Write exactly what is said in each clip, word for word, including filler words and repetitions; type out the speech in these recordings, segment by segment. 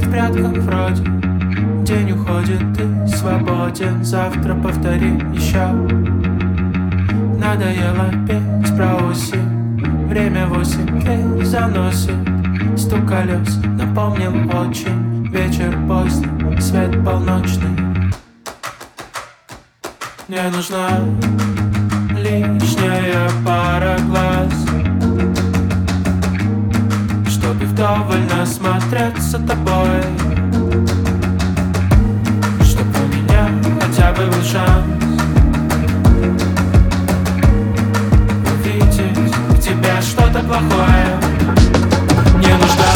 в прятках вроде. День уходит, ты свободен. Завтра повтори еще. Надоело петь про осень. Время восемь, дверь заносит. Стук колес напомнил очень. Вечер поздний, свет полночный. Мне нужна лишняя пара глаз, чтобы вдоволь насмотреться тобой, чтоб у меня хотя бы был шанс увидеть в тебе что-то плохое. Мне нужна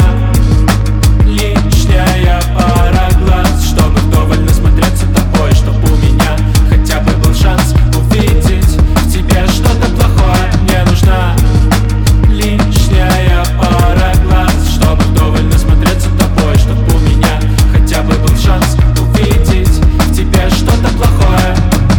лишняя пара глаз, чтобы вдоволь насмотреться тобой, чтоб у меня хотя бы был шанс увидеть в тебе что-то плохое. Мне нужна лишняя пара глаз, чтобы вдоволь насмотреться тобой, чтоб у меня хотя бы был шанс увидеть в тебе что-то плохое.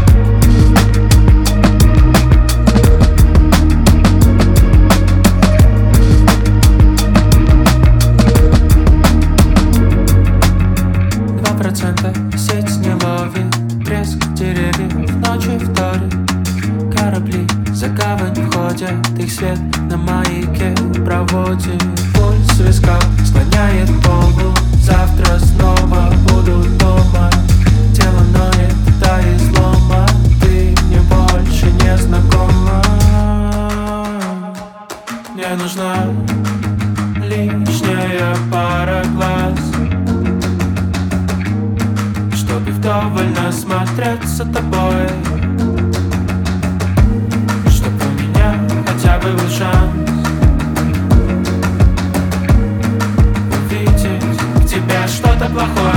Два процента сеть не ловит, треск деревьев ночью вторит. Корабли за гавань входят, их свет на маяке проводит. Пульс в висках склоняет голову. Завтра снова буду дома. Тело ноет до излома. Ты мне больше не знакома. Мне нужна лишняя пара глаз, чтобы вдоволь насмотреться тобой, чтоб у меня хотя бы был шанс увидеть в тебе что-то плохое.